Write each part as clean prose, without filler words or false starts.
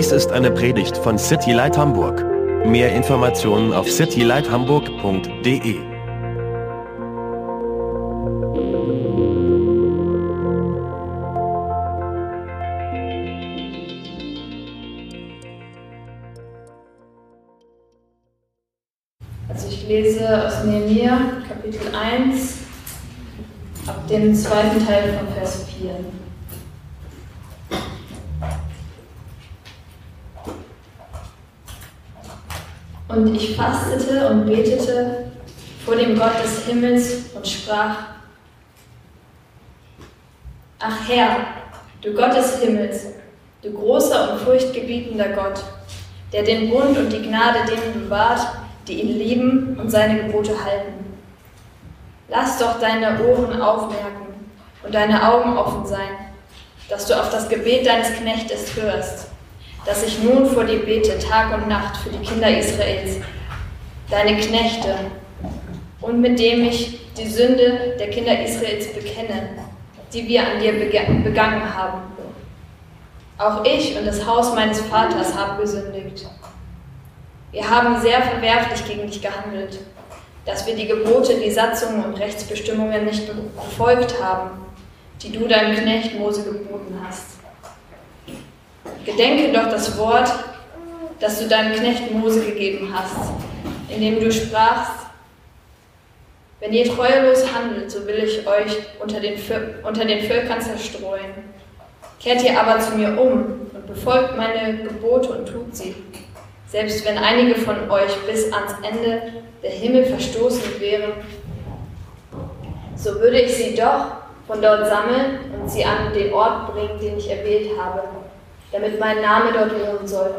Dies ist eine Predigt von City Light Hamburg. Mehr Informationen auf citylighthamburg.de. Also ich lese aus Nehemia, Kapitel 1, ab dem zweiten Teil von Vers 4. Und ich fastete und betete vor dem Gott des Himmels und sprach: Ach Herr, du Gott des Himmels, du großer und furchtgebietender Gott, der den Bund und die Gnade denen bewahrt, die ihn lieben und seine Gebote halten. Lass doch deine Ohren aufmerken und deine Augen offen sein, dass du auf das Gebet deines Knechtes hörst, dass ich nun vor dir bete, Tag und Nacht für die Kinder Israels, deine Knechte, und mit dem ich die Sünde der Kinder Israels bekenne, die wir an dir begangen haben. Auch ich und das Haus meines Vaters haben gesündigt. Wir haben sehr verwerflich gegen dich gehandelt, dass wir die Gebote, die Satzungen und Rechtsbestimmungen nicht befolgt haben, die du deinem Knecht Mose geboten hast. Gedenke doch das Wort, das du deinem Knecht Mose gegeben hast, indem du sprachst: Wenn ihr treulos handelt, so will ich euch unter den Völkern zerstreuen. Kehrt ihr aber zu mir um und befolgt meine Gebote und tut sie, selbst wenn einige von euch bis ans Ende der Himmel verstoßen wären, so würde ich sie doch von dort sammeln und sie an den Ort bringen, den ich erwählt habe, damit mein Name dort wohnen soll.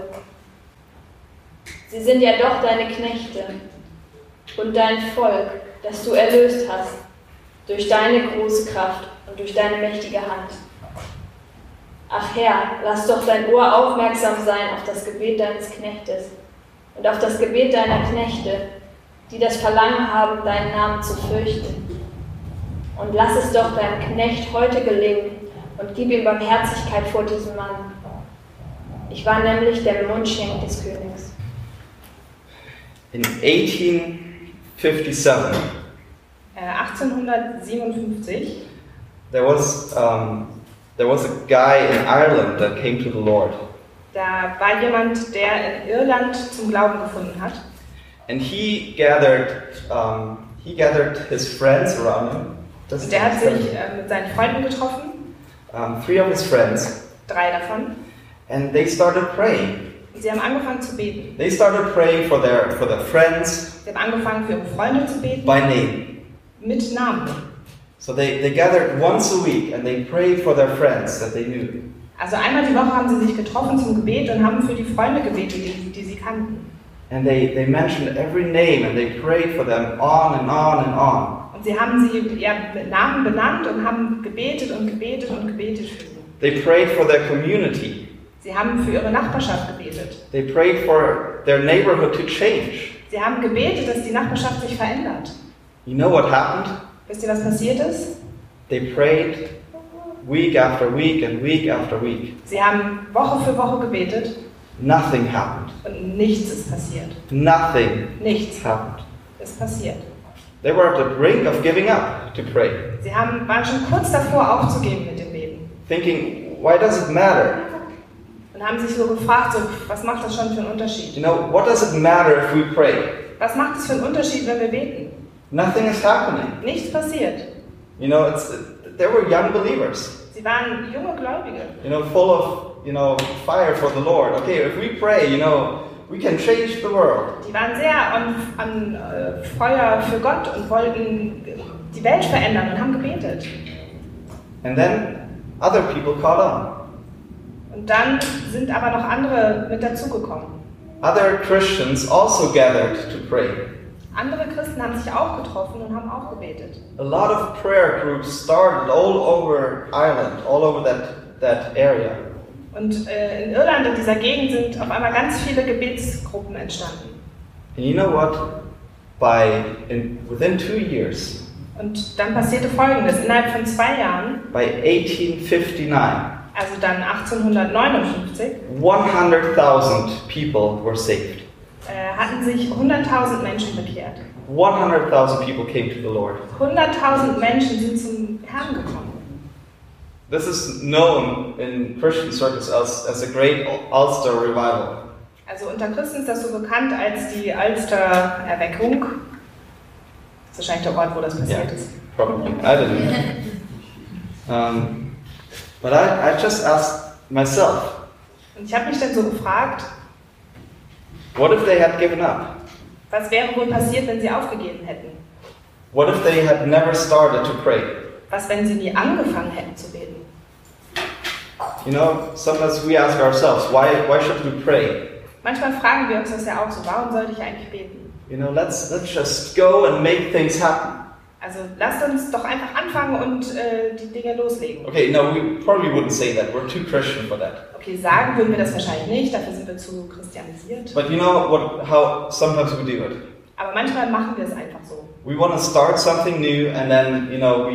Sie sind ja doch deine Knechte und dein Volk, das du erlöst hast, durch deine große Kraft und durch deine mächtige Hand. Ach Herr, lass doch dein Ohr aufmerksam sein auf das Gebet deines Knechtes und auf das Gebet deiner Knechte, die das Verlangen haben, deinen Namen zu fürchten. Und lass es doch deinem Knecht heute gelingen und gib ihm Barmherzigkeit vor diesem Mann. Ich war nämlich der Mundschenk des Königs. In 1857, 1857 there was a guy in Ireland that came to the Lord. Da war jemand, der in Irland zum Glauben gefunden hat. And he gathered his friends around him. Und der hat sich mit seinen Freunden getroffen. 3 of his friends. 3 davon. And they started praying. Sie haben angefangen zu beten. They started praying for their friends. Sie haben angefangen für ihre Freunde zu beten. By name. Mit Namen. So they gathered once a week and they prayed for their friends that they knew. Also einmal die Woche haben sie sich getroffen zum Gebet und haben für die Freunde gebetet, die sie kannten. And they mentioned every name and they prayed for them on and on and on. Und sie haben sie mit Namen benannt und haben gebetet und gebetet und gebetet für sie. They prayed for their community. Sie haben für ihre Nachbarschaft gebetet. They prayed for their neighborhood to change. Sie haben gebetet, dass die Nachbarschaft sich verändert. You know what happened? Wisst ihr, was passiert ist? They prayed week after week and week after week. Sie haben Woche für Woche gebetet. Nothing happened. Und nichts ist passiert. Nothing Nichts happened. ist passiert. They were at the brink of giving up to pray. Sie waren schon kurz davor aufzugeben mit dem Beten. Thinking, why does it matter? Und haben sich so gefragt, was macht das schon für einen Unterschied? You know, what does it matter if we pray? Was macht es für einen Unterschied, wenn wir beten? Nothing is happening. Nichts passiert. You know, they were young believers. Sie waren junge Gläubige. You know, full of, fire for the Lord. Okay, if we pray, we can change the world. Die waren sehr an Feuer für Gott und wollten die Welt verändern und haben gebetet. And then other people caught on. Und dann sind aber noch andere mit dazugekommen. Other Christians also gathered to pray. Andere Christen haben sich auch getroffen und haben auch gebetet. A lot of prayer groups started all over Ireland, all over that area. Und in Irland, in dieser Gegend, sind auf einmal ganz viele Gebetsgruppen entstanden. And you know what? Within 2 years. Und dann passierte Folgendes: Innerhalb von 2 Jahren, by 1859, also dann 1859, 100,000 people were saved. hatten sich 100.000 Menschen bekehrt. 100,000 people came to the Lord. 100.000 Menschen sind zum Herrn gekommen. This is known in Christian circles as a great Ulster revival. Also unter Christen ist das so bekannt als die Ulster-Erweckung. Das ist wahrscheinlich der Ort, wo das passiert ist. Probably. I didn't know. But I just asked myself, Und ich habe mich dann so gefragt, what if they had given up? was wäre wohl passiert, wenn sie aufgegeben hätten? What if they had never started to pray? Was, wenn sie nie angefangen hätten zu beten? You know, sometimes we ask ourselves, why should we pray? Manchmal fragen wir uns das ja auch so, warum sollte ich eigentlich beten? You know, let's just go and make things happen. Also lasst uns doch einfach anfangen und die Dinge loslegen. Okay, no, we probably wouldn't say that. We're too Christian for that. Okay, sagen würden wir das wahrscheinlich nicht, dafür sind wir zu christianisiert. But you know how sometimes we do it. Aber manchmal machen wir es einfach so. We want to start something new, and then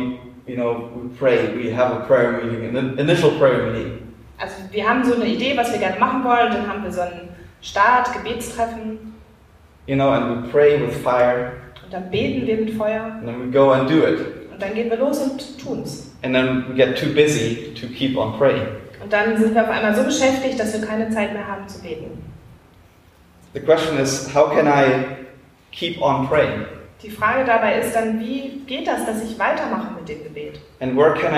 we pray. We have a prayer meeting, an initial prayer meeting. Also wir haben so eine Idee, was wir gerne machen wollen, dann haben wir so einen Gebetstreffen. You know, and we pray with fire. Und dann beten wir mit Feuer. And then we go and do it. Und dann gehen wir los und tun's. And then we get too busy to keep on praying. Und dann sind wir auf einmal so beschäftigt, dass wir keine Zeit mehr haben zu beten. The question is, how can I keep on praying? Die Frage dabei ist dann, wie geht das, dass ich weitermache mit dem Gebet? And where can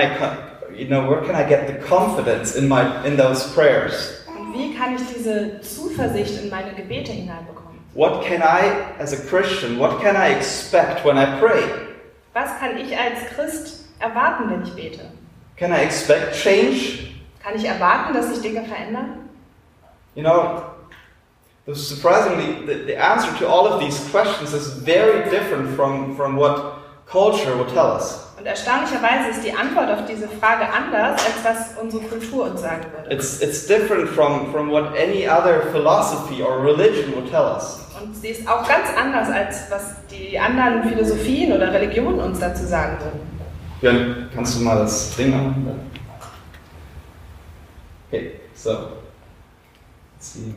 I get the confidence in those prayers? Und wie kann ich diese Zuversicht in meine Gebete hineinbekommen? What can I, as a Christian, what can I expect when I pray? Was kann ich als Christ erwarten, wenn ich bete? Can I expect change? Kann ich erwarten, dass sich Dinge verändern? You know, surprisingly, the answer to all of these questions is very different from what culture would tell us. Und erstaunlicherweise ist die Antwort auf diese Frage anders, als was unsere Kultur uns sagen würde. It's different from what any other philosophy or religion would tell us. Und sie ist auch ganz anders, als was die anderen Philosophien oder Religionen uns dazu sagen würden. Björn, kannst du mal das Ding machen? Okay, so. Let's see.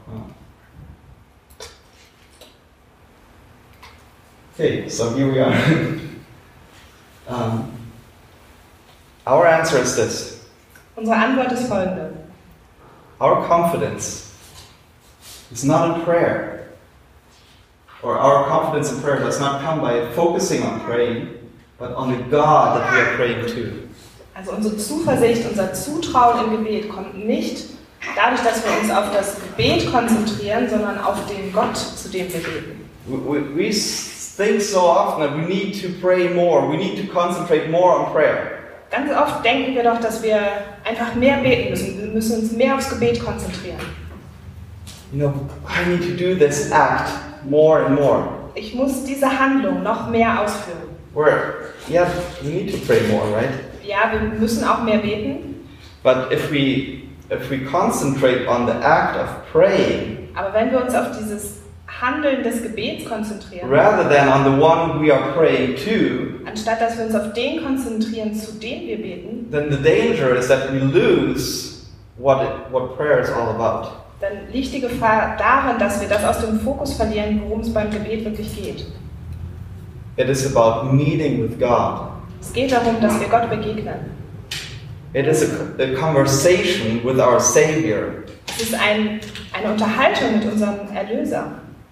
Okay, so here we are. Our answer is this. Unsere Antwort ist folgende. Our confidence is not in prayer. Or our confidence in prayer does not come by focusing on praying, but on the God that we are praying to. Also unsere Zuversicht, unser Zutrauen im Gebet kommt nicht dadurch, dass wir uns auf das Gebet konzentrieren, sondern auf den Gott, zu dem wir beten. We think so often that we need to pray more, we need to concentrate more on prayer. Ganz oft denken wir doch, dass wir einfach mehr beten müssen. Wir müssen uns mehr aufs Gebet konzentrieren. You know, I need to do this act more and more. Ich muss diese Handlung noch mehr ausführen. Yeah, we need to pray more, right? Ja, wir müssen auch mehr beten. But if we concentrate on the act of praying, aber wenn wir uns auf dieses Handeln des Gebets konzentrieren, rather than on the one we are praying to, anstatt dass wir uns auf den konzentrieren, zu dem wir beten, then the danger is that we lose what prayer is all about. Dann liegt die Gefahr darin, dass wir das aus dem Fokus verlieren, worum es beim Gebet wirklich geht. It is about meeting with God. Es geht darum, dass wir Gott begegnen. It is a conversation with our Savior. Es ist eine Unterhaltung mit unserem Erlöser.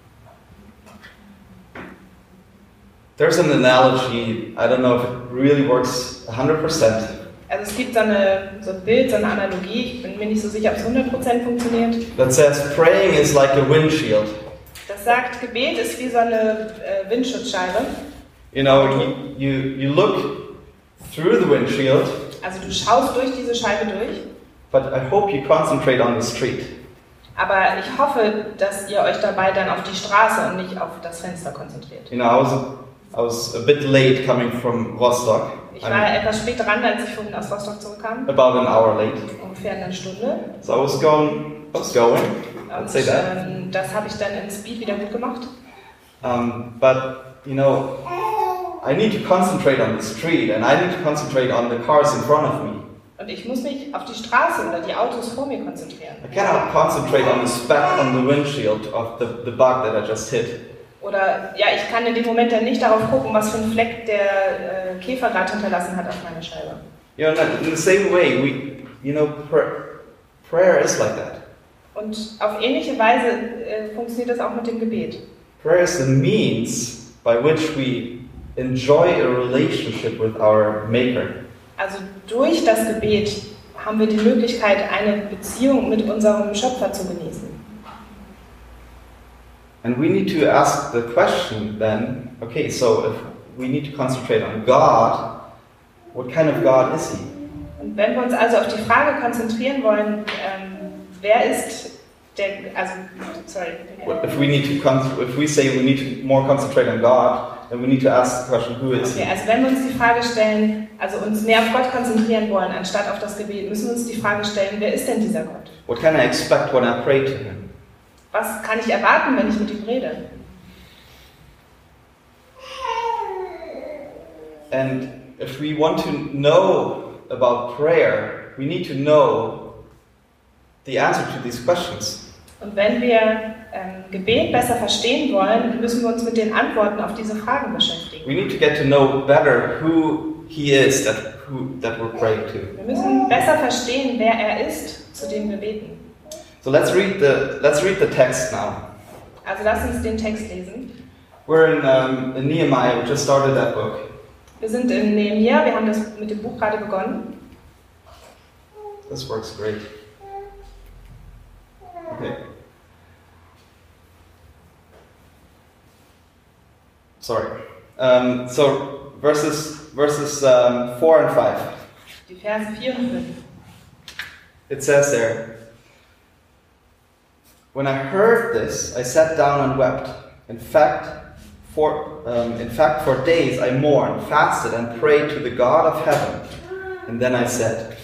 There's an analogy, I don't know if it really works 100%. Also es gibt so ein Bild, so eine Analogie, ich bin mir nicht so sicher, ob es 100% funktioniert. That says praying is like a windshield. Das sagt, Gebet ist wie so eine Windschutzscheibe. You know, you look through the windshield. Also du schaust durch diese Scheibe durch. But I hope you concentrate on the street. Aber ich hoffe, dass ihr euch dabei dann auf die Straße und nicht auf das Fenster konzentriert. You know, I was a bit late coming from Rostock. Ich war etwas spät dran, als ich vorhin aus Rostock zurückkam. About an hour late. Ungefähr eine Stunde. So I was going. Let's say that. Das habe ich dann in Speed wieder gut gemacht. But you know, I need to concentrate on the street, and I need to concentrate on the cars in front of me. Und ich muss mich auf die Straße oder die Autos vor mir konzentrieren. I cannot concentrate on the speck on the windshield of the bug that I just hit. Oder ja, ich kann in dem Moment dann nicht darauf gucken, was für einen Fleck der Käfer gerade hinterlassen hat auf meiner Scheibe. You know, in the same way, prayer is like that. Und auf ähnliche Weise funktioniert das auch mit dem Gebet. Prayer is the means by which we enjoy a relationship with our Maker. Also durch das Gebet haben wir die Möglichkeit, eine Beziehung mit unserem Schöpfer zu genießen. And we need to ask the question then, okay, so if we need to concentrate on God, what kind of God is He? Und wenn wir uns also auf die Frage konzentrieren wollen, wer ist der, also, sorry. If we say we need to more concentrate on God, then we need to ask the question, who is He? Okay, also wenn wir uns die Frage stellen, also uns mehr auf Gott konzentrieren wollen, anstatt auf das Gebet, müssen wir uns die Frage stellen, wer ist denn dieser Gott? What can I expect when I pray to Him? Was kann ich erwarten, wenn ich mit ihm rede? And if we want to know about prayer, we need to know the answer to these questions. Und wenn wir Gebet besser verstehen wollen, müssen wir uns mit den Antworten auf diese Fragen beschäftigen. We need to get to know better who He is that we're praying to. Wir müssen besser verstehen, wer er ist, zu dem wir beten. So let's read the text now. Also lass uns den Text lesen. We're in Nehemiah. We just started that book. Wir sind in Nehemia, wir haben das mit dem Buch gerade begonnen. This works great. Okay. Sorry. So verses 4 and 5. Die Verse 4 und 5. It says there, "When I heard this, I sat down and wept. In fact, for days I mourned, fasted, and prayed to the God of heaven. And then I said."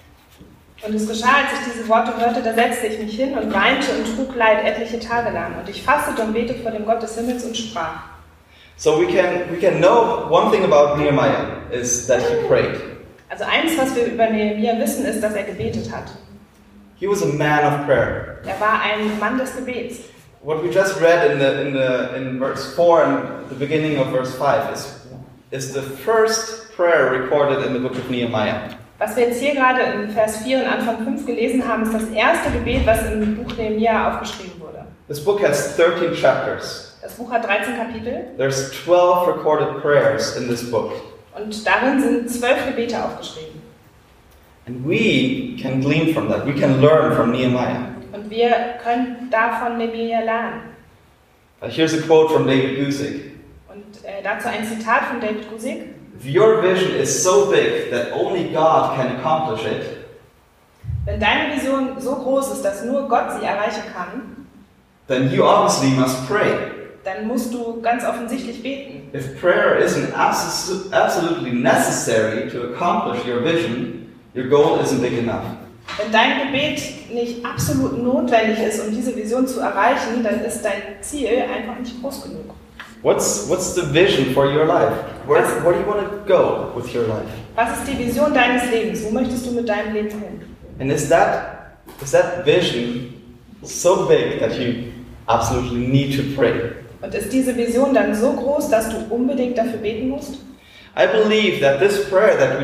Und es geschah, als ich diese Worte hörte, da setzte ich mich hin und weinte und trug Leid etliche Tage lang. Und ich fastete und betete vor dem Gott des Himmels und sprach. So we can know one thing about Nehemiah is that he prayed. Also eins, was wir über Nehemia wissen, ist, dass er gebetet hat. He was a man of prayer. Er war ein Mann des Gebets. What we just read in verse 4 and the beginning of verse 5 is the first prayer recorded in the book of Nehemiah. Was wir jetzt hier gerade in Vers 4 und Anfang 5 gelesen haben, ist das erste Gebet, was im Buch Nehemia aufgeschrieben wurde. This book has 13 chapters. Das Buch hat 13 Kapitel. There's 12 recorded prayers in this book. Und darin sind 12 Gebete aufgeschrieben. And we can glean from that. We can learn from Nehemiah. Und wir können davon Nehemia lernen. Here's a quote from David Guzik. Und dazu ein Zitat von David Guzik. If your vision is so big that only God can accomplish it, wenn deine Vision so groß ist, dass nur Gott sie erreichen kann, then you obviously must pray. Dann musst du ganz offensichtlich beten. If prayer isn't absolutely necessary to accomplish your vision, your goal isn't big enough. Wenn dein Gebet nicht absolut notwendig ist, um diese Vision zu erreichen, dann ist dein Ziel einfach nicht groß genug. What's the vision for your life? Where do you want to go with your life? Was ist die Vision deines Lebens? Wo möchtest du mit deinem Leben hin? And is that vision so big that you absolutely need to pray? Und ist diese Vision dann so groß, dass du unbedingt dafür beten musst? I believe that this prayer that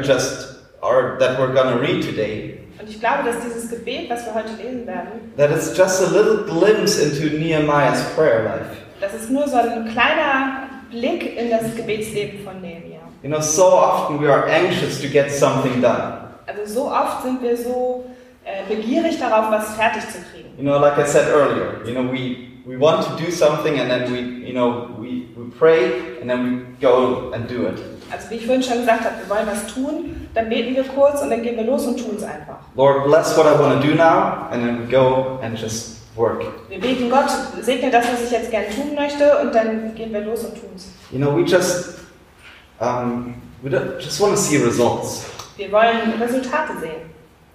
we're going to read today, und ich glaube, dass dieses Gebet, was wir heute lesen werden, that it's just a little glimpse into Nehemiah's prayer life. Das ist nur so ein kleiner Blick in das Gebetsleben von Nehemia. You know, so often we are anxious to get something done. Also so oft sind wir so begierig darauf, was fertig zu kriegen. You know, like I said earlier, you know, we want to do something and then we pray and then we go and do it. Also wie ich vorhin schon gesagt habe, wir wollen was tun, dann beten wir kurz und dann gehen wir los und tun es einfach. Lord, bless what I want to do now, and then we go and just work. Wir beten Gott, segne das, was ich jetzt gerne tun möchte, und dann gehen wir los und tun es. You know, we just want to see results. Wir wollen Resultate sehen.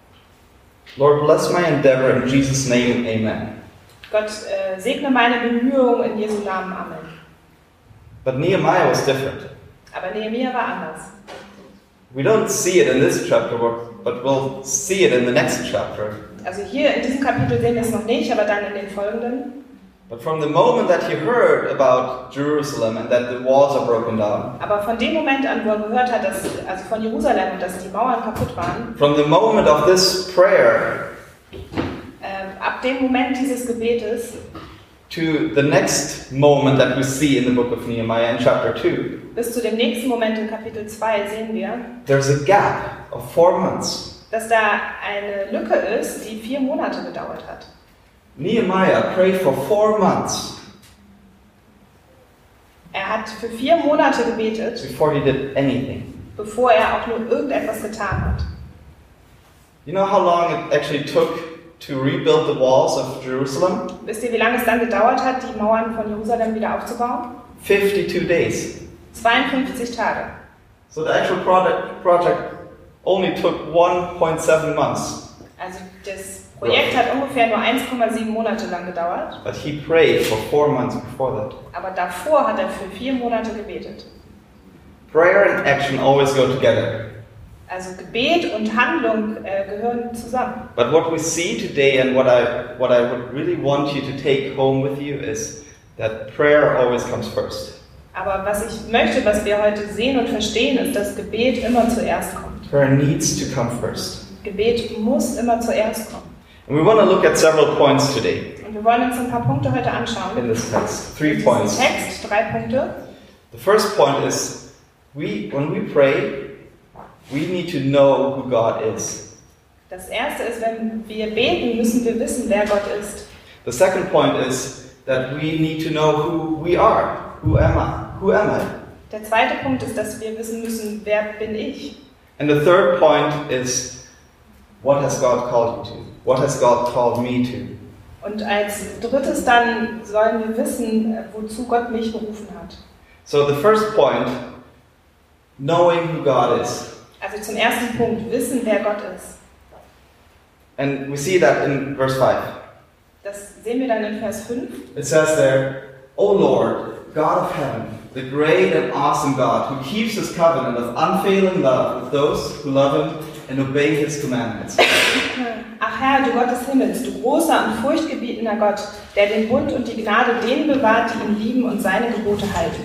Lord, bless my endeavor in Jesus' name, amen. Gott, segne meine Bemühungen in Jesu Namen, Amen. But Nehemiah was different. Aber Nehemia war anders. We don't see it in this chapter, but we'll see it in the next chapter. Also hier in diesem Kapitel sehen wir es noch nicht, aber dann in den folgenden. But from the moment that he heard about Jerusalem and that the walls are broken down, Aber von dem Moment an, wo er gehört hat, also von Jerusalem und dass die Mauern kaputt waren, from the moment of this prayer ab dem Moment dieses Gebetes to the next moment that we see in the book of Nehemiah in chapter 2, bis zu dem nächsten Moment in Kapitel 2 sehen wir, there's a gap of 4 months. dass da eine Lücke ist, die 4 Monate gedauert hat. Nehemiah prayed for 4 months Er hat für 4 Monate gebetet, before he did anything. bevor er auch nur irgendetwas getan hat. You know how long it actually took to rebuild the walls of Jerusalem? Wisst ihr, wie lange es dann gedauert hat, die Mauern von Jerusalem wieder aufzubauen? 52 days. 52 Tage. So the actual project only took 1.7 months. Also das Projekt hat ungefähr nur 1,7 Monate lang gedauert, But he prayed for 4 months before that. aber davor hat er für 4 Monate gebetet. Prayer and action always go together. Also Gebet und Handlung gehören zusammen. But what we see today and what I would really want you to take home with you is that prayer always comes first. Aber was ich möchte, was wir heute sehen und verstehen, ist, dass Gebet immer zuerst kommt. Prayer needs to come first. Gebet muss immer zuerst kommen. And we want to look at several points today Und wir wollen uns ein paar Punkte heute anschauen. in this text. 3 In diesem points. Text 3 Punkte. The first point is when we pray, we need to know who God is. Das erste ist, wenn wir beten, müssen wir wissen, wer Gott ist. The second point is that we need to know who we are. Who am I? Who am I? Der zweite Punkt ist, dass wir wissen müssen, wer bin ich? And the third point is, what has God called you to? What has God called me to? Und als drittes dann sollen wir wissen, wozu Gott mich berufen hat. So the first point, knowing who God is. Also zum ersten Punkt, wissen, wer Gott ist. And we see that in verse 5. Das sehen wir dann in Vers 5. It says there, O Lord, God of heaven, the great and awesome God, who keeps his covenant of unfailing love with those who love him and obey his commandments. Ach Herr, du Gott des Himmels, du großer und furchtgebietender Gott, der den Bund und die Gnade denen bewahrt, die ihn lieben und seine Gebote halten.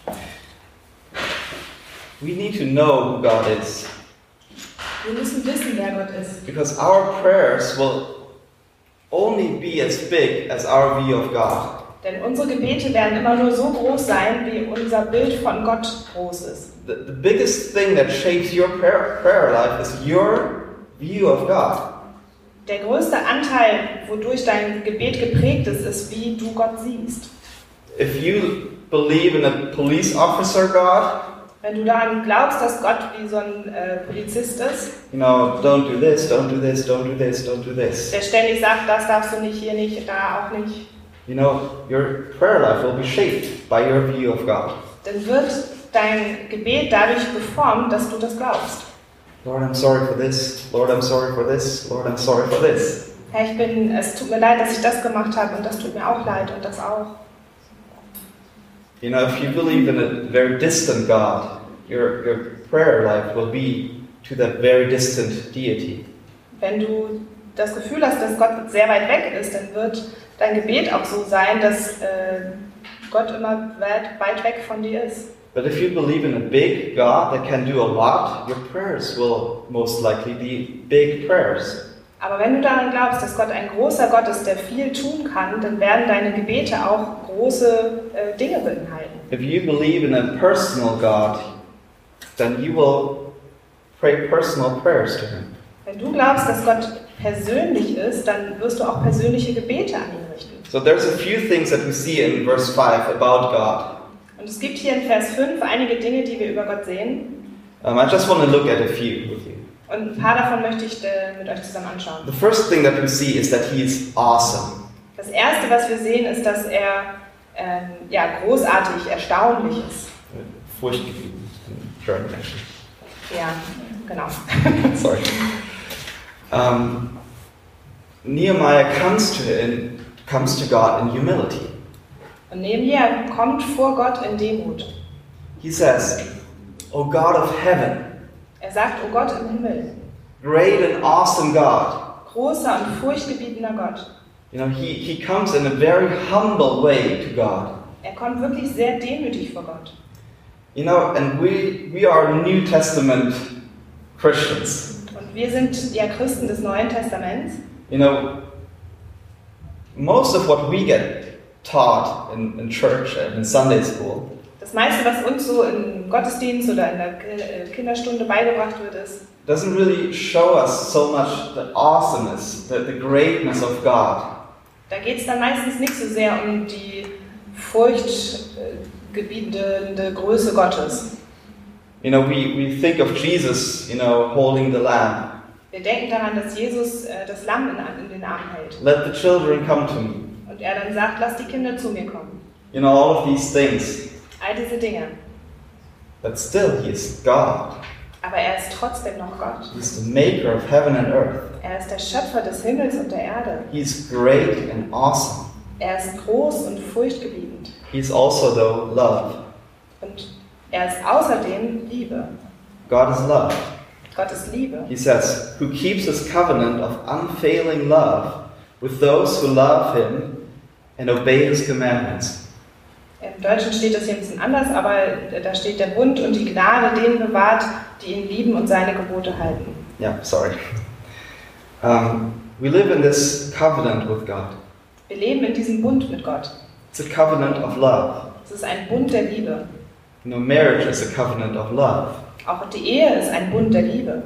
We need to know who God is, Wir müssen wissen, wer Gott ist. because our prayers will only be as big as our view of God. Denn unsere Gebete werden immer nur so groß sein, wie unser Bild von Gott groß ist. The biggest thing that shapes your prayer life is your view of God. Der größte Anteil, wodurch dein Gebet geprägt ist, wie du Gott siehst. If you believe in a police officer God, Wenn du daran glaubst, dass Gott wie so ein Polizist ist, you know, don't do this, don't do this, don't do this, don't do this. der ständig sagt, das darfst du nicht, hier nicht, da auch nicht, You know, your prayer life will be shaped by your view of God. dann wird dein Gebet dadurch geformt, dass du das glaubst. Lord, I'm sorry for this. Lord, I'm sorry for this. Lord, I'm sorry for this. Herr, es tut mir leid, dass ich das gemacht habe und das tut mir auch leid und das auch. You know, if you believe in a very distant God, your prayer life will be to that very distant deity. Wenn du das Gefühl hast, dass Gott sehr weit weg ist, dann wird dein Gebet auch so sein, dass Gott immer weit weg von dir ist. But if you believe in a big God that can do a lot, your prayers will most likely be big prayers. Aber wenn du daran glaubst, dass Gott ein großer Gott ist, der viel tun kann, dann werden deine Gebete auch große Dinge beinhalten. If you believe in a personal God, then you will pray personal prayers to Him. Wenn du glaubst, dass Gott persönlich ist, dann wirst du auch persönliche Gebete an ihn richten. So there's a few things that we see in verse 5 about God. Und es gibt hier in Vers 5 einige Dinge, die wir über Gott sehen. I just want to look at a few with you. Und ein paar davon möchte ich mit euch zusammen anschauen. The first thing that we see is that He is awesome. Das erste, was wir sehen, ist, dass er großartig, erstaunlich ist. Furchtgebieten in German actually. Ja, genau. Sorry. Nehemiah comes to God in humility. Und Nehemia kommt vor Gott in Demut. He says, O God of heaven. Er sagt, O Gott im Himmel. great and awesome God. Großer und furchtgebietender Gott. You know, he comes in a very humble way to God. Er kommt wirklich sehr demütig vor Gott. You know, and we are New Testament Christians. Und wir sind ja Christen des Neuen Testaments. You know, most of what we get taught in church and in Sunday school Das meiste, was uns so im Gottesdienst oder in der Kinderstunde beigebracht wird, ist, doesn't really show us so much the awesomeness, the greatness of God. da geht es dann meistens nicht so sehr um die furchtgebietende Größe Gottes. You know, we think of Jesus, you know, holding the lamb. Wir denken daran, dass Jesus das Lamm in den Arm hält. Let the children come to me. Und er dann sagt, lass die Kinder zu mir kommen. You know, all of these things. All diese Dinge. But still, he is God. Aber er ist trotzdem noch Gott. He's the maker of heaven and earth. Er ist der Schöpfer des Himmels und der Erde. He's great and awesome. Er ist groß und furchtgebietend. He's also, though, love. Und er ist außerdem Liebe. God is love. Gott ist Liebe. He says, who keeps his covenant of unfailing love with those who love him and obey his commandments. Im Deutschen steht das hier ein bisschen anders, aber da steht der Bund und die Gnade denen bewahrt, die ihn lieben und seine Gebote halten. Yeah, sorry. We live in this covenant with God. Wir leben in diesem Bund mit Gott. It's a covenant of love. Es ist ein Bund der Liebe. You know, marriage is a covenant of love. Auch die Ehe ist ein Bund der Liebe.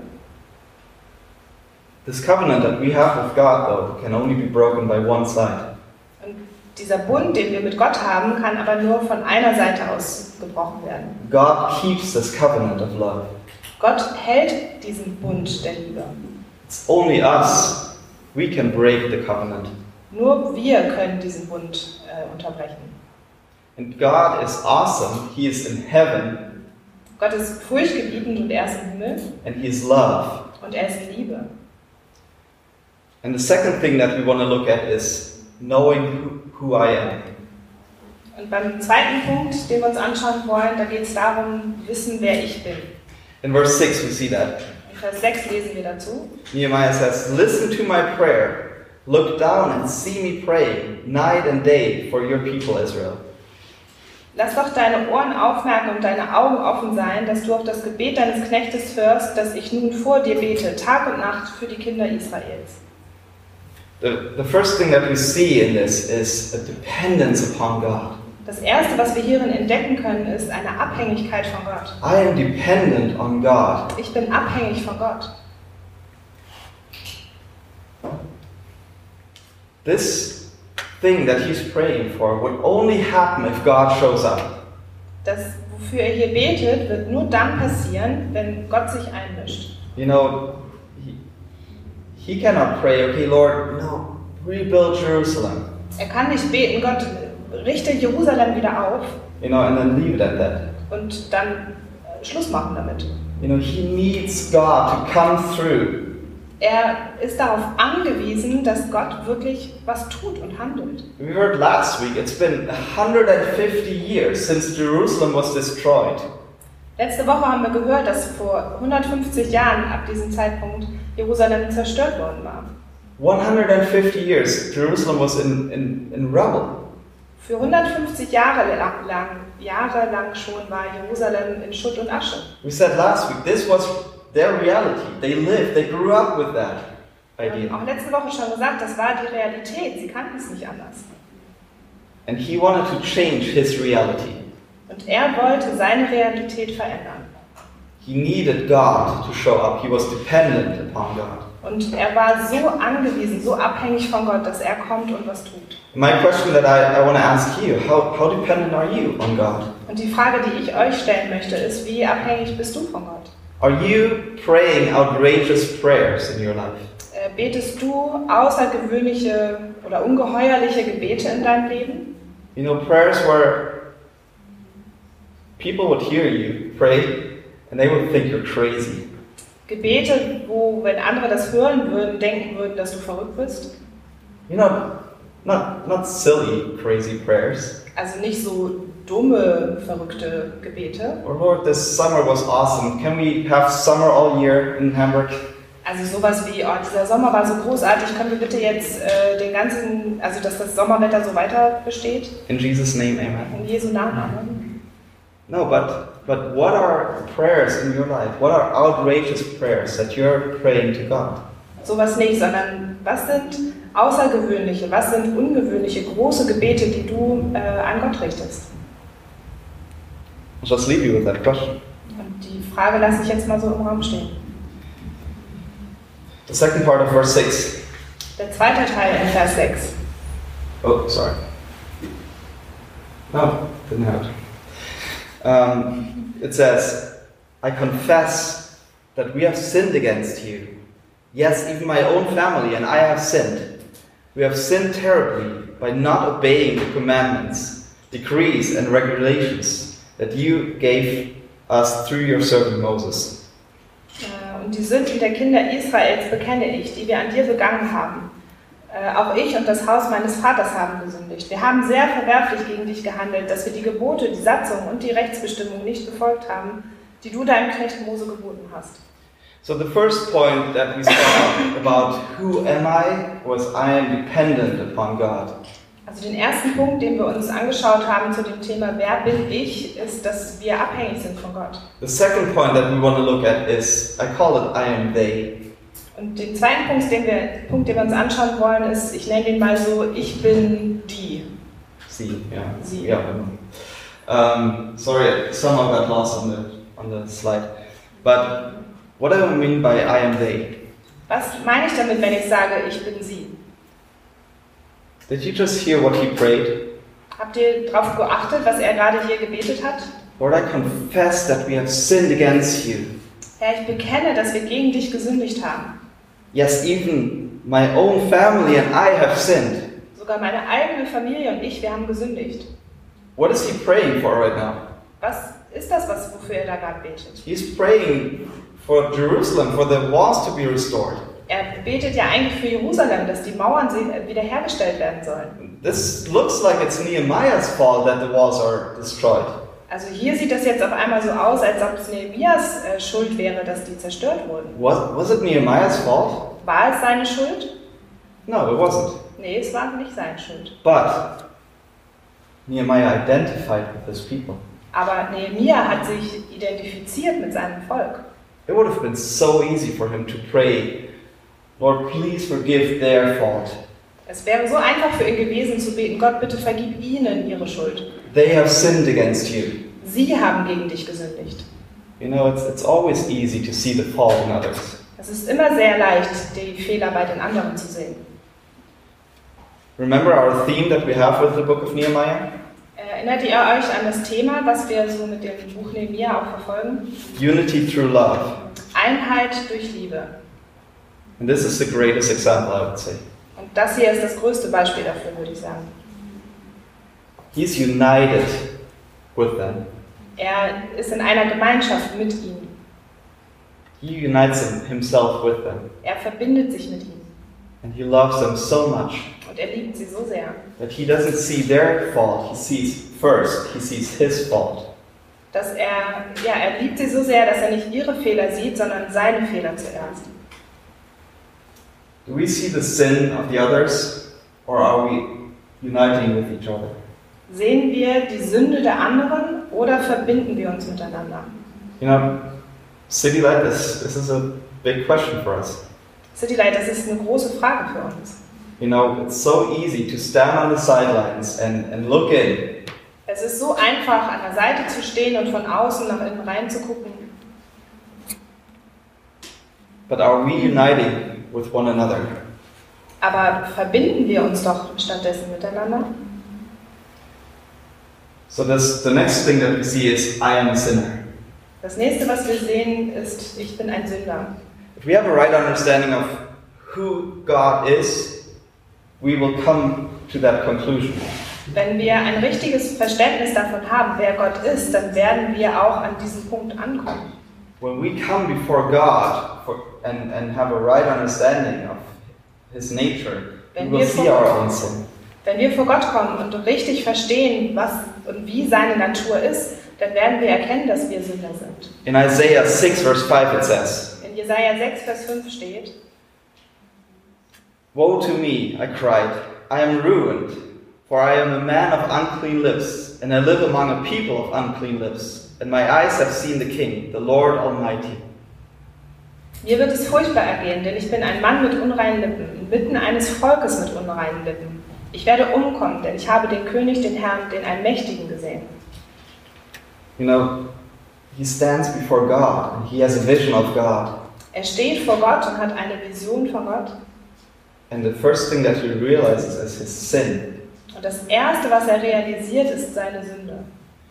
This covenant that we have with God, though, can only be broken by one side. Und dieser Bund, den wir mit Gott haben, kann aber nur von einer Seite aus gebrochen werden. God keeps this covenant of love. Gott hält diesen Bund der Liebe. It's only us. We can break the covenant. Nur wir können diesen Bund unterbrechen. And God is awesome. He is in heaven. Gott ist furchtgebietend und er ist im Himmel. And He is love. Und er ist Liebe. And the second thing that we want to look at is knowing who I am. Und beim zweiten Punkt, den wir uns anschauen wollen, da geht es darum, wissen, wer ich bin. In verse 6 we see that. In Vers 6 lesen wir dazu. Nehemiah says, listen to my prayer. Look down and see me praying night and day for your people Israel. Lass doch deine Ohren aufmerken und deine Augen offen sein, dass du auf das Gebet deines Knechtes hörst, dass ich nun vor dir bete, Tag und Nacht für die Kinder Israels. The first thing that we see in this is a dependence upon God. Das Erste, was wir hierin entdecken können, ist eine Abhängigkeit von Gott. I am dependent on God. Ich bin abhängig von Gott. This thing that he's praying for would only happen if God shows up. Das, wofür er hier betet, wird nur dann passieren, wenn Gott sich einmischt. You know, he cannot pray, okay, Lord, no, rebuild Jerusalem. Er kann nicht beten, Gott, richte Jerusalem wieder auf. You know, and then leave it at that. Und dann Schluss machen damit. You know, he needs God to come through. Er ist darauf angewiesen, dass Gott wirklich was tut und handelt. We heard last week, it's been 150 years since Jerusalem was destroyed. Letzte Woche haben wir gehört, dass vor 150 Jahren ab diesem Zeitpunkt Jerusalem zerstört worden war. 150 years, Jerusalem was in rubble. Für 150 Jahre lang schon war Jerusalem in Schutt und Asche. We said last week, this was their reality. They lived, they grew up with that idea. Auch letzte Woche schon gesagt, das war die Realität. Sie kannten es nicht anders. And he wanted to change his reality. Und er wollte seine Realität verändern. He needed God to show up. He was dependent upon God. Und er war so angewiesen, so abhängig von Gott, dass er kommt und was tut. My question that I want to ask you, how dependent are you on God? Und die Frage, die ich euch stellen möchte, ist, wie abhängig bist du von Gott? Are you praying outrageous prayers in your life? Betest du außergewöhnliche oder ungeheuerliche Gebete in deinem Leben? You know, prayers where people would hear you pray and they would think you're crazy. Gebete, wo, wenn andere das hören würden, denken würden, dass du verrückt bist? You know, not silly, crazy prayers. Also nicht so dumme, verrückte Gebete. Or Lord, this summer was awesome. Can we have summer all year in Hamburg? Also sowas wie, oh, dieser Sommer war so großartig, können wir bitte jetzt dass das Sommerwetter so weiter besteht? In Jesus' name, amen. In Jesu Namen, Amen. No, but what are prayers in your life? What are outrageous prayers that you're praying to God? Sowas nicht, sondern was sind außergewöhnliche, was sind ungewöhnliche, große Gebete, die du an Gott richtest? I'll just leave you with that question. Und die Frage lasse ich jetzt mal so im Raum stehen. The second part of verse 6. Der zweite Teil in Vers 6. Oh, sorry. No, didn't have it. It says, I confess that we have sinned against you. Yes, even my own family and I have sinned. We have sinned terribly by not obeying the commandments, decrees, and regulations that you gave us through your servant Moses. Und die Sünden der Kinder Israels bekenne ich, die wir an dir begangen haben. Auch ich und das Haus meines Vaters haben gesündigt. Wir haben sehr verwerflich gegen dich gehandelt, dass wir die Gebote, die Satzungen und die Rechtsbestimmungen nicht befolgt haben, die du deinem Knecht Mose geboten hast. So the first point that we saw about who am I was I am dependent upon God. Also den ersten Punkt, den wir uns angeschaut haben zu dem Thema Wer bin ich, ist, dass wir abhängig sind von Gott. The second point that we want to look at is, I call it I am they. Und den zweiten Punkt, den wir uns anschauen wollen, ist, ich nenne ihn mal so, ich bin die. Sie, yeah. Sie. Yeah. Sorry, somehow got lost on the slide. But what do I mean by I am they? Was meine ich damit, wenn ich sage, ich bin sie? Did you just hear what he prayed? Habt ihr darauf geachtet, was er gerade hier gebetet hat? Lord, I confess that we have sinned against you. Herr, ich bekenne, dass wir gegen dich gesündigt haben. Yes, even my own family and I have sinned. Sogar meine eigene Familie und ich, wir haben gesündigt. What is he praying for right now? Was ist das, wofür er da gerade betet? He's praying for Jerusalem, for the walls to be restored. Er betet ja eigentlich für Jerusalem, dass die Mauern wiederhergestellt werden sollen. This looks like it's Nehemiah's fault that the walls are destroyed. Also hier sieht das jetzt auf einmal so aus, als ob es Nehemias Schuld wäre, dass die zerstört wurden. Was it Nehemiah's fault? War es seine Schuld? No, it wasn't. Nee, es war nicht seine Schuld. But Nehemiah identified with his people. Aber Nehemia hat sich identifiziert mit seinem Volk. It would have been so easy for him to pray, Lord, please forgive their fault. Es wäre so einfach für ihn gewesen zu beten, Gott, bitte vergib ihnen ihre Schuld. They have sinned against you. Sie haben gegen dich gesündigt. You know, it's always easy to see the fault in others. Es ist immer sehr leicht, die Fehler bei den anderen zu sehen. Remember our theme that we have with the book of Nehemiah? Erinnert ihr euch an das Thema, was wir so mit dem Buch Nehemia auch verfolgen? Unity through love. Einheit durch Liebe. And this is the greatest example, I would say. Und das hier ist das größte Beispiel dafür, würde ich sagen. He's united with them. Er ist in einer Gemeinschaft mit ihnen. He unites himself with them. Er verbindet sich mit ihnen. And he loves them so much Und er liebt sie so sehr, that he doesn't see their fault, he sees his fault. dass er liebt sie so sehr, dass er nicht ihre Fehler sieht, sondern seine Fehler zuerst. Do we see the sin of the others, or are we uniting with each other? Sehen wir die Sünde der anderen oder verbinden wir uns miteinander? You know, City Light, this is a big question for us. City Light, das ist eine große Frage für uns. You know, it's so easy to stand on the sidelines and look in. Es ist so einfach, an der Seite zu stehen und von außen nach innen reinzugucken. But are we uniting with one another? Aber verbinden wir uns doch stattdessen miteinander? So the next thing that we see is, I am a sinner. Das nächste, was wir sehen, ist, ich bin ein Sünder. If we have a right understanding of who God is, we will come to that conclusion. Wenn wir ein richtiges Verständnis davon haben, wer Gott ist, dann werden wir auch an diesen Punkt ankommen. When we come before God and have a right understanding of His nature, we will see our own sin. Wenn wir vor Gott kommen und richtig verstehen, was und wie seine Natur ist, dann werden wir erkennen, dass wir Sünder sind. In Isaiah 6 verse 5 it says, In Jesaja 6, Vers 5 steht: Woe to me, I cried, I am ruined, for I am a man of unclean lips, and I live among a people of unclean lips, and my eyes have seen the King, the Lord Almighty. Mir wird es furchtbar ergehen, denn ich bin ein Mann mit unreinen Lippen, inmitten eines Volkes mit unreinen Lippen. Ich werde umkommen, denn ich habe den König, den Herrn, den Allmächtigen gesehen. You know, he stands before God, and he has a vision of God. Er steht vor Gott und hat eine Vision von Gott. And the first thing that he realizes is his sin. Und das Erste, was er realisiert, ist seine Sünde.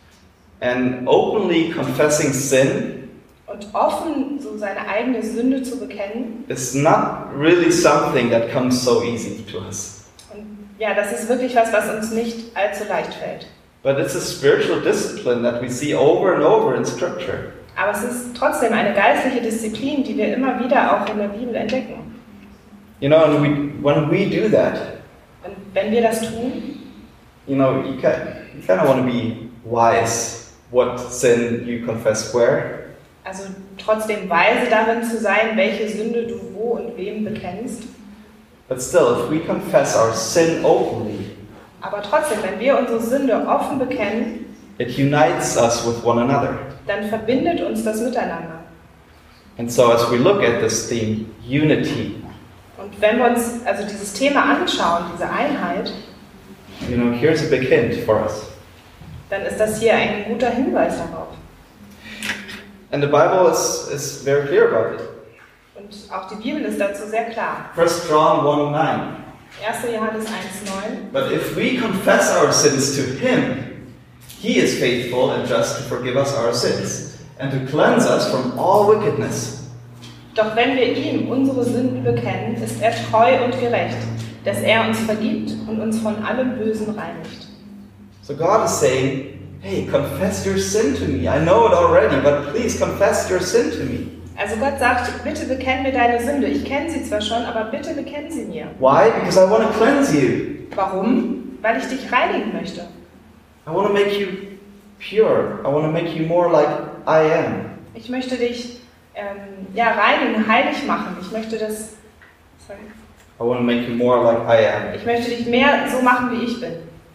And openly confessing sin Und offen so seine eigene Sünde zu bekennen, is not really something that comes so easy to us. und ja, das ist wirklich was uns nicht allzu leicht fällt. But it's a spiritual discipline that we see over and over in Scripture. Aber es ist trotzdem eine geistliche Disziplin, die wir immer wieder auch in der Bibel entdecken. You know, and when we do that, Und wenn wir das tun, you know, you kind of want to be wise what sin you confess where. also trotzdem weise darin zu sein, welche Sünde du wo und wem bekennst. But still, if we confess our sin openly, Aber trotzdem, wenn wir unsere Sünde offen bekennen, it unites us with one another. dann verbindet uns das miteinander. And so as we look at this theme, unity, Und wenn wir uns also dieses Thema anschauen, diese Einheit, you know, here's a big hint for us. dann ist das hier ein guter Hinweis darauf. And the Bible is very clear about it. Und auch die Bibel ist dazu sehr klar. 1 John 1:9. 1. Johannes 1,9. But if we confess our sins to him, he is faithful and just to forgive us our sins and to cleanse us from all wickedness. Doch wenn wir ihm unsere Sünden bekennen, ist er treu und gerecht, dass er uns vergibt und uns von allem Bösen reinigt. So God is saying, hey, confess your sin to me. I know it already, but please confess your sin to me. Also Gott sagt, bitte bekenn mir deine Sünde. Ich kenne sie zwar schon, aber bitte bekenn sie mir. Why? Because I want to cleanse you. Warum? Weil ich dich reinigen möchte. I want to make you pure. I want to make you more like I am. Ich möchte dich reinigen, heilig machen. Ich möchte das... Sorry. I want to make you more like I am. Ich möchte dich mehr so machen, wie ich bin.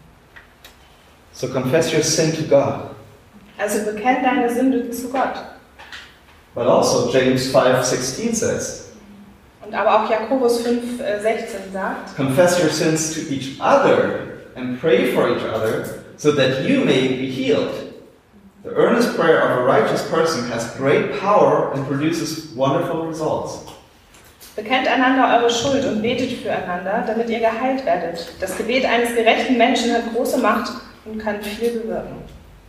So confess your sin to God. Also bekenn deine Sünde zu Gott. But also James 5:16 says, Und aber auch Jakobus 5,16 sagt, confess your sins to each other and pray for each other so that you may be healed. The earnest prayer of a righteous person has great power and produces wonderful results. bekennt einander eure Schuld und betet füreinander, damit ihr geheilt werdet. Das Gebet eines gerechten Menschen hat große Macht und kann viel bewirken.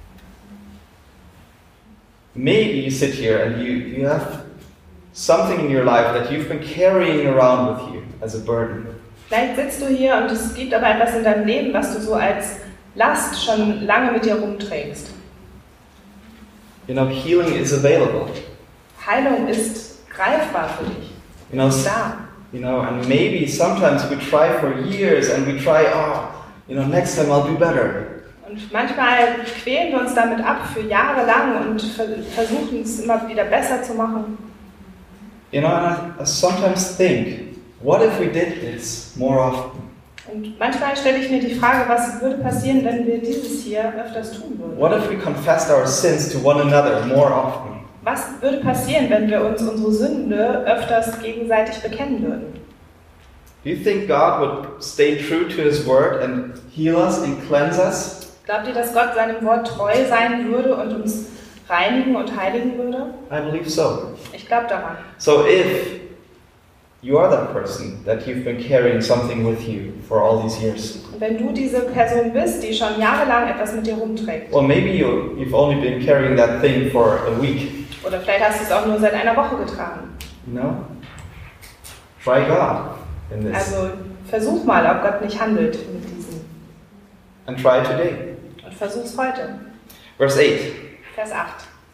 Maybe you sit here and you have something in your life that you've been carrying around with you as a burden. Vielleicht sitzt du hier und es gibt aber etwas in deinem Leben, was du so als Last schon lange mit dir rumträgst. You know, healing is available. Heilung ist greifbar für dich. You know, Ist da. you know, and maybe sometimes we try for years and we try, next time I'll do better. Und manchmal quälen wir uns damit ab für Jahre lang und versuchen es immer wieder besser zu machen. You know, and I sometimes think, what if we did this more often? Und manchmal stelle ich mir die Frage, was würde passieren, wenn wir dieses hier öfters tun würden? What if we confessed our sins to one another more often? Was würde passieren, wenn wir uns unsere Sünde öfters gegenseitig bekennen würden? Do you think God would stay true to His word and heal us and cleanse us? Glaubt ihr, dass Gott seinem Wort treu sein würde und uns reinigen und heiligen würde? I believe so. Ich glaube daran. So if you are that person that you've been carrying something with you for all these years, Und wenn du diese Person bist, die schon jahrelang etwas mit dir rumträgt, well, maybe you've only been carrying that thing for a week. oder vielleicht hast du es auch nur seit einer Woche getragen. You know? Try God in this. Also versuch mal, ob Gott nicht handelt mit diesem. And try today. Und versuch's heute. Verse 8. Vers 8.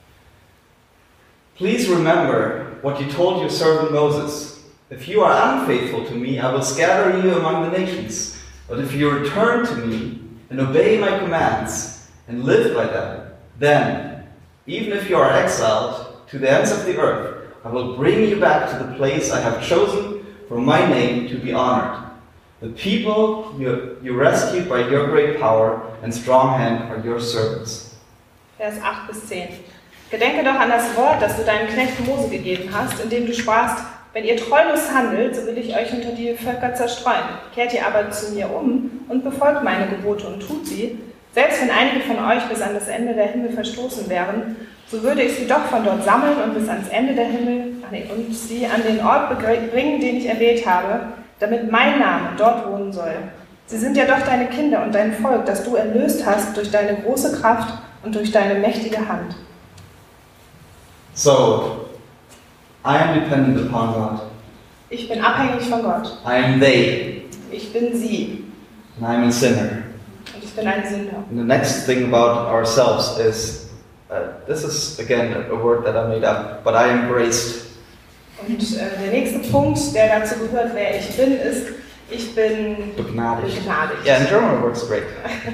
Please remember what you told your servant Moses. If you are unfaithful to me, I will scatter you among the nations. But if you return to me and obey my commands and live by them, then, even if you are exiled to the ends of the earth, I will bring you back to the place I have chosen for my name to be honored. The people you rescued by your great power and strong hand are your servants. Vers 8 bis 10. Gedenke doch an das Wort, das du deinem Knecht Mose gegeben hast, indem du sprachst, wenn ihr treulos handelt, so will ich euch unter die Völker zerstreuen. Kehrt ihr aber zu mir um und befolgt meine Gebote und tut sie, selbst wenn einige von euch bis an das Ende der Himmel verstoßen wären, so würde ich sie doch von dort sammeln und bis ans Ende der Himmel und sie an den Ort bringen, den ich erwählt habe, damit mein Name dort wohnen soll. Sie sind ja doch deine Kinder und dein Volk, das du erlöst hast durch deine große Kraft und durch deine mächtige Hand. So, I am dependent upon God. Ich bin abhängig von Gott. I am they, Ich bin sie. and I am a sinner. Und ich bin ein Sünder. And the next thing about ourselves is, this is again a word that I made up, but I am graced. Und der nächste Punkt, der dazu gehört, wer ich bin, ist, ich bin Begnadigt. begnadigt. Yeah, in German it works great.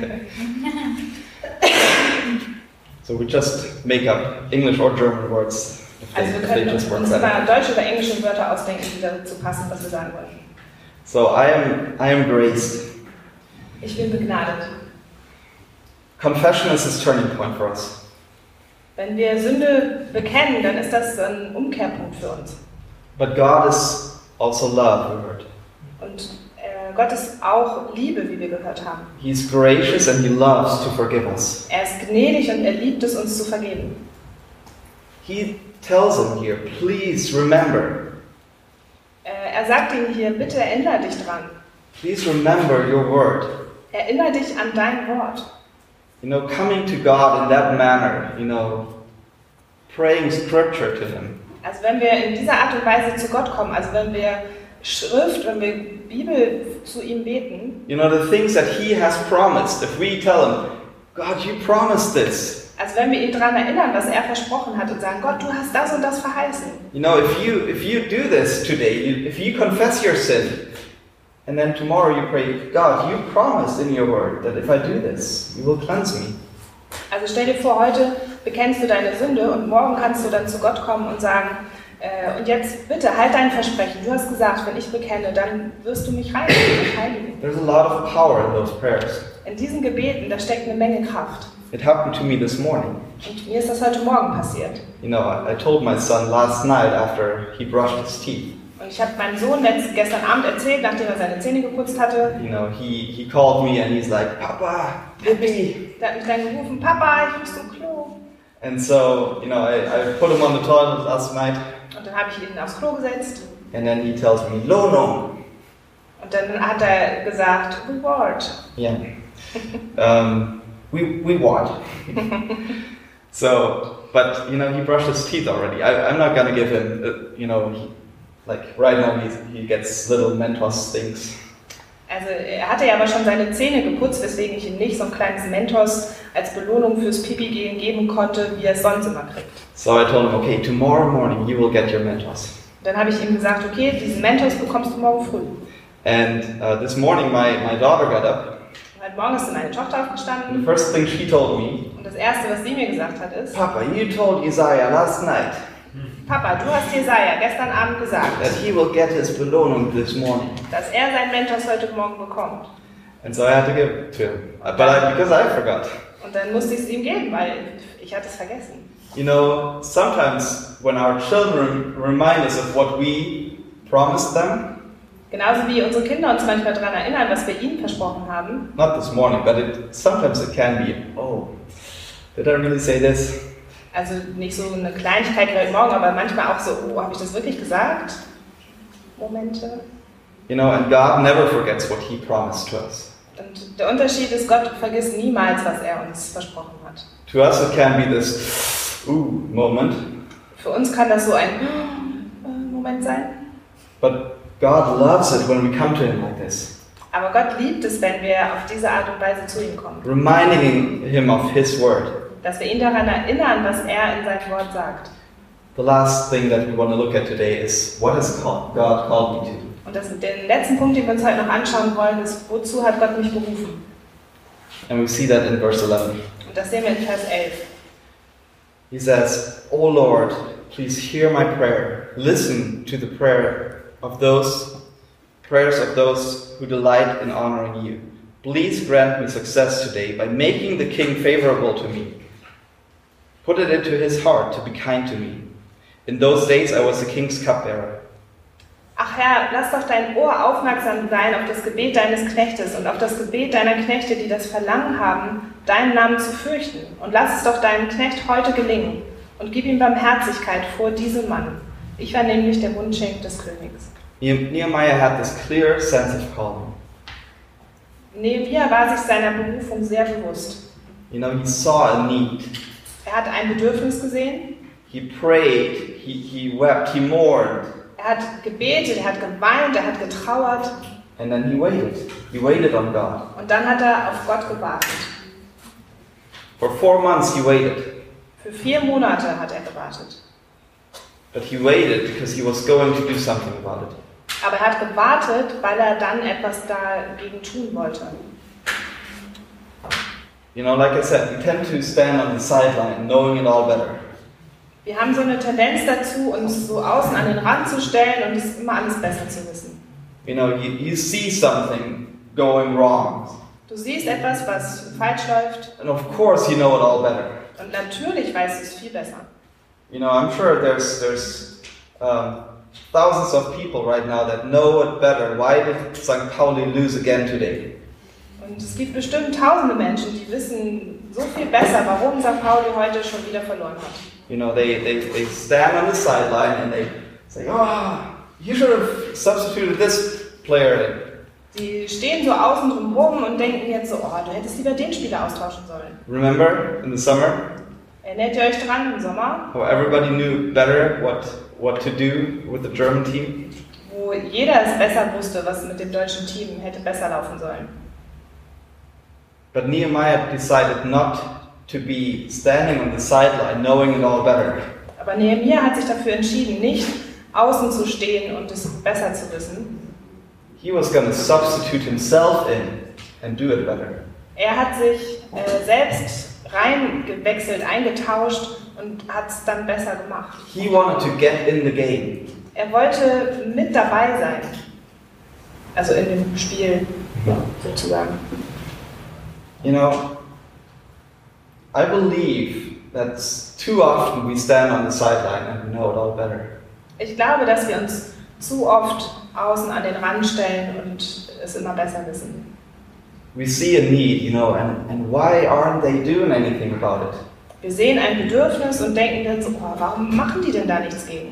So we just make up English or German words if Also wir they können just work uns better. mal deutsche oder englische Wörter ausdenken, die dazu passen, was wir sagen wollen. So I am graced. Ich bin begnadet. Confession is this turning point for us. Wenn wir Sünde bekennen, dann ist das ein Umkehrpunkt für uns. But God is also love, we heard. Und Gott ist auch Liebe, wie wir gehört haben. He's gracious and He loves to forgive us. Er ist gnädig und er liebt es, uns zu vergeben. He tells him here, please remember. Er sagt ihnen hier, bitte erinnere dich dran. Please remember your word. Erinnere dich an dein Wort. You know, coming to God in that manner, you know, praying scripture to Him. Also wenn wir in dieser Art und Weise zu Gott kommen, also wenn wir wenn wir Bibel zu ihm beten, You know, the things that He has promised, if we tell Him, God, you promised this. also wenn wir ihn daran erinnern, was er versprochen hat und sagen, Gott, du hast das und das verheißen. You know, if you do this today, if you confess your sin, and then tomorrow you pray, God, you promised in your word that if I do this, you will cleanse me. Also stell dir vor, heute bekennst du deine Sünde und morgen kannst du dann zu Gott kommen und sagen, und jetzt bitte, halt dein Versprechen. Du hast gesagt, wenn ich bekenne, dann wirst du mich heiligen. There's a lot of power in those prayers. In diesen Gebeten, da steckt eine Menge Kraft. It happened to me this morning. Und mir ist das heute Morgen passiert. You know, I told my son last night after he brushed his teeth. Und ich habe meinem Sohn gestern Abend erzählt, nachdem er seine Zähne geputzt hatte. You know, he called me and he's like, Papa, Pippi. Der hat mich dann gerufen, Papa, ich muss zum Klo. And so, you know, I put him on the toilet last night. Und dann habe ich ihn aufs Klo gesetzt. And then he tells me, no. Und dann hat er gesagt, reward. Yeah. We what? So, but you know, he brushed his teeth already. I'm not gonna give him, you know, like right now he gets little Mentos things. Also er hatte ja aber schon seine Zähne geputzt, weswegen ich ihm nicht so ein kleines Mentos als Belohnung fürs Pipi-Gehen geben konnte, wie er es sonst immer kriegt. So I told him, okay, tomorrow morning you will get your Mentos. Dann habe ich ihm gesagt, okay, diesen Mentos bekommst du morgen früh. And this morning my daughter got up. Und heute Morgen ist meine Tochter And the aufgestanden first thing she told me, und das Erste, was sie mir gesagt hat, ist, Papa, you told Isaiah last night Papa, du hast Jesaja gestern Abend gesagt, that he will get his Belohnung this morning. dass er sein Mentos heute Morgen bekommt. And so I had to give it to him, because I forgot. Und dann musste ich es ihm geben, weil ich hatte es vergessen. You know, sometimes when our children remind us of what we promised them, Genauso wie unsere Kinder uns manchmal daran erinnern, was wir ihnen versprochen haben. not this morning, but sometimes it can be, oh, did I really say this? Also nicht so eine Kleinigkeit wie heute Morgen, aber manchmal auch so, oh, habe ich das wirklich gesagt? Momente. You know, and God never forgets what He promised to us. Und der Unterschied ist, Gott vergisst niemals, was er uns versprochen hat. To us it can be this, ooh, moment, Für uns kann das so ein Moment sein. but God loves it when we come to Him like this, Aber Gott liebt es, wenn wir auf diese Art und Weise zu ihm kommen. reminding Him of His word. Dass wir ihn daran erinnern, was er in seinem Wort sagt. The last thing that we want to look at today is, what has God called me to? Und den letzten Punkt, den wir uns heute noch anschauen wollen, ist, wozu hat Gott mich berufen? And we see that in verse 11. Und das sehen wir in Vers 11. He says, O Lord, please hear my prayer. Listen to the prayers of those who delight in honoring you. Please grant me success today by making the king favorable to me. Put it into his heart to be kind to me. In those days I was the king's cupbearer. Ach Herr, lass doch dein Ohr aufmerksam sein auf das Gebet deines Knechtes und auf das Gebet deiner Knechte, die das Verlangen haben, deinen Namen zu fürchten. Und lass es doch deinem Knecht heute gelingen und gib ihm Barmherzigkeit vor diesem Mann. Ich war nämlich der Mundschenk des Königs. Nehemiah had this clear sense of calling. Nehemia war sich seiner Berufung sehr bewusst. He saw a need. Er hat ein Bedürfnis gesehen. He prayed, he wept, he mourned. Er hat gebetet, er hat geweint, er hat getrauert. And then he waited. He waited on God. Und dann hat er auf Gott gewartet. For 4 months he waited. Für 4 Monate hat er gewartet. But he waited because he was going to do something about it. Aber er hat gewartet, weil er dann etwas dagegen tun wollte. Like I said, we tend to stand on the sideline knowing it all better. Wir haben so eine Tendenz dazu, uns so außen an den Rand zu stellen und es immer alles besser zu wissen. You see something going wrong. Du siehst etwas, was falsch läuft. And of course you know it all better. Und natürlich weißt du es viel besser. I'm sure there's thousands of people right now that know it better. Why did St. Pauli lose again today? Und es gibt bestimmt tausende Menschen, die wissen so viel besser, warum St. Pauli heute schon wieder verloren hat. They stand on the sideline and they say, oh, you should have substituted this player in. Die stehen so außen drum rum und denken jetzt so, oh, du hättest lieber den Spieler austauschen sollen. Remember in the summer? Erinnert ihr euch dran im Sommer? How everybody knew better what to do with the German team? Wo jeder es besser wusste, was mit dem deutschen Team hätte besser laufen sollen. But Nehemiah decided not to be standing on the sideline, knowing it all better. Aber Nehemia hat sich dafür entschieden, nicht außen zu stehen und es besser zu wissen. He was going to substitute himself in and do it better. Er hat sich selbst reingewechselt, eingetauscht und hat es dann besser gemacht. He wanted to get in the game. Er wollte mit dabei sein. Also in dem Spiel sozusagen. I believe that too often we stand on the sideline and we know it all better. Ich glaube, dass wir uns zu oft außen an den Rand stellen und es immer besser wissen. We see a need, and why aren't they doing anything about it? Wir sehen ein Bedürfnis und denken dann so, oh, warum machen die denn da nichts gegen?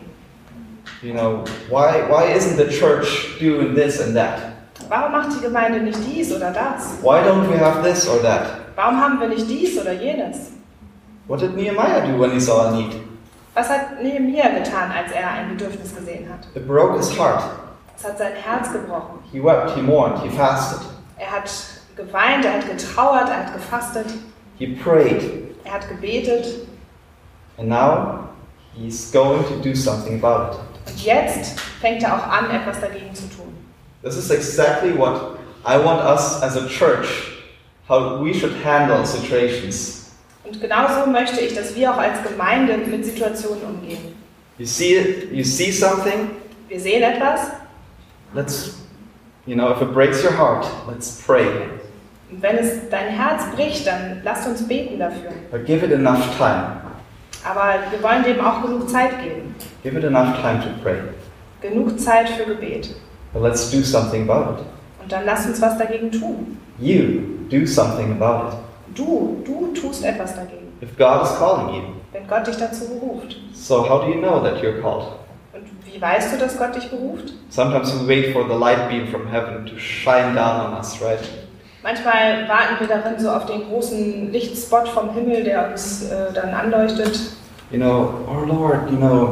Why isn't the church doing this and that? Warum macht die Gemeinde nicht dies oder das? Why don't we have this or that? Warum haben wir nicht dies oder jenes? What did Nehemiah do when he saw a need? Was hat Nehemia getan, als er ein Bedürfnis gesehen hat? It broke his heart. Es hat sein Herz gebrochen. He wept, he mourned, he fasted. Er hat geweint, er hat getrauert, er hat gefastet. He prayed. Er hat gebetet. And now he's going to do something about it. Und jetzt fängt er auch an, etwas dagegen zu tun. This is exactly what I want us as a church, how we should handle situations. Und genauso möchte ich, dass wir auch als Gemeinde mit Situationen umgehen. You see it, you see something? Wir sehen etwas. Let's, if it breaks your heart, let's pray. Und wenn es dein Herz bricht, dann lasst uns beten dafür. But give it enough time. Aber wir wollen dem auch genug Zeit geben. Give it enough time to pray. Genug Zeit für Gebet. But let's do something about it. Und dann lasst uns was dagegen tun. You do something about it. Du tust etwas dagegen. If God is calling you. Wenn Gott dich dazu beruft. So how do you know that you're called? Und wie weißt du, dass Gott dich beruft? Sometimes we wait for the light beam from heaven to shine down on us, right? Manchmal warten wir darin so auf den großen Lichtspot vom Himmel, der uns dann anleuchtet. Oh Lord,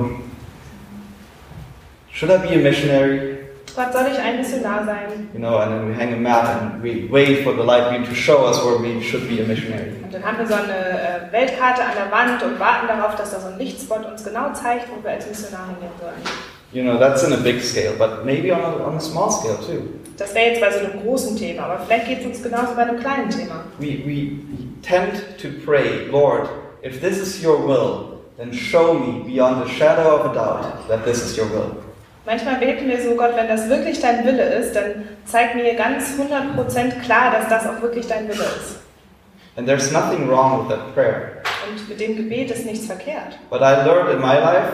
should I be a missionary? Gott, soll ich ein Missionar sein? And then we hang a map and we wait for the light beam to show us where we should be a missionary. Und dann haben wir so eine Weltkarte an der Wand und warten darauf, dass da so ein Lichtspot uns genau zeigt, wo wir als Missionar hingehen sollen. That's in a big scale, but maybe on a small scale too. Das wäre jetzt bei so einem großen Thema, aber vielleicht geht es uns genauso bei einem kleinen Thema. We tend to pray, Lord, if this is your will, then show me beyond the shadow of a doubt that this is your will. Manchmal beten wir so, Gott, wenn das wirklich dein Wille ist, dann zeig mir ganz 100% klar, dass das auch wirklich dein Wille ist. And there's nothing wrong with that prayer. Und mit dem Gebet ist nichts verkehrt. But I learned in my life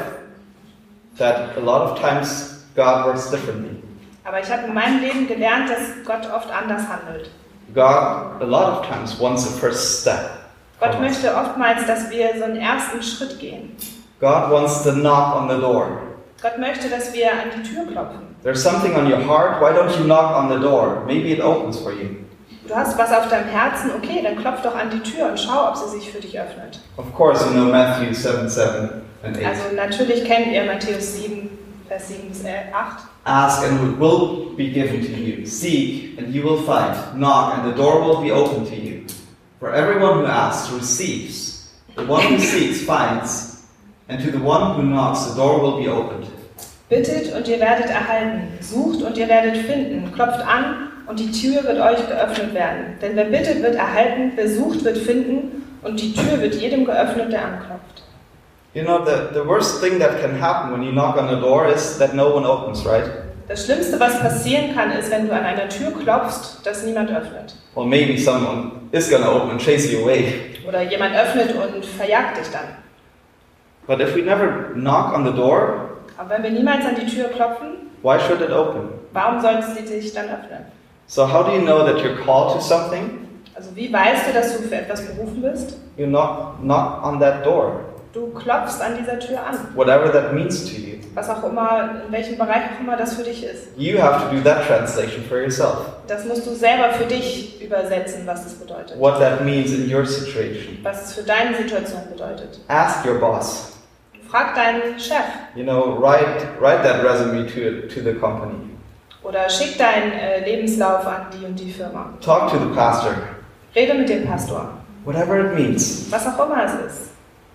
that a lot of times God works differently. Aber ich habe in meinem Leben gelernt, dass Gott oft anders handelt. God, a lot of times, wants a first step. Gott möchte oftmals, dass wir so einen ersten Schritt gehen. God wants to knock on the door. Gott möchte, dass wir an die Tür klopfen. There's something on your heart, why don't you knock on the door? Maybe it opens for you. Du hast was auf deinem Herzen, okay, dann klopf doch an die Tür und schau, ob sie sich für dich öffnet. Of course, you know Matthew 7:7 and 8. Also natürlich kennt ihr Matthäus 7, Vers 7 bis 8. Ask and it will be given to you. Seek and you will find. Knock and the door will be open to you. For everyone who asks receives. The one who seeks finds. And to the one who knocks the door will be opened. Bittet und ihr werdet erhalten. Sucht und ihr werdet finden. Klopft an und die Tür wird euch geöffnet werden. Denn wer bittet, wird erhalten. Wer sucht, wird finden. Und die Tür wird jedem geöffnet, der anklopft. You know, the worst thing that can happen when you knock on the door is that no one opens, right? Das Schlimmste, was passieren kann, ist, wenn du an einer Tür klopfst, dass niemand öffnet. Well, maybe someone is going to open and chase you away. Oder jemand öffnet und verjagt dich dann. But if we never knock on the door, Aber wenn wir niemals an die Tür klopfen, why should it open? warum sollte sie sich dann öffnen? So how do you know that you're called to something? Also wie weißt du, dass du für etwas berufen bist? You knock on that door, Du klopfst an dieser Tür an. whatever that means to you. Was auch immer, in welchem Bereich auch immer das für dich ist. You have to do that translation for yourself. Das musst du selber für dich übersetzen, was das bedeutet. What that means in your situation. Was es für deine Situation bedeutet. Ask your boss. Frag deinen Chef. You know, write that resume to the company. Oder schick deinen Lebenslauf an die und die Firma. Talk to the pastor. Rede mit dem Pastor. Whatever it means. Was auch immer es ist.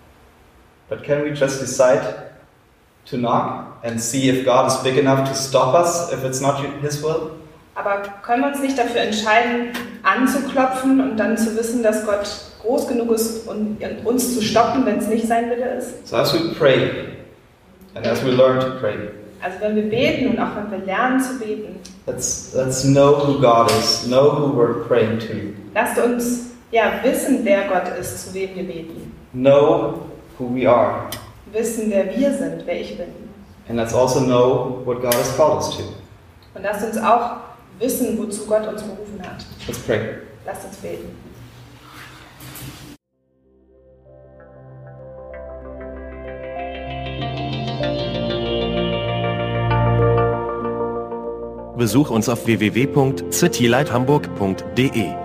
But can we just decide to knock and see if God is big enough to stop us if it's not His will? Aber können wir uns nicht dafür entscheiden, anzuklopfen und dann zu wissen, dass Gott groß genug ist, um uns zu stoppen, wenn es nicht sein Wille ist? So as we pray and as we learn to pray, Also wenn wir beten und auch wenn wir lernen zu beten, let's know who God is, know who we're praying to, lasst uns wissen, wer Gott ist, zu wem wir beten. know who we are, Wissen, wer wir sind, wer ich bin. and let's also know what God has called us to. Und lasst uns auch wissen, wozu Gott uns berufen hat. Let's pray. Lasst uns beten. Besuch uns auf www.citylighthamburg.de.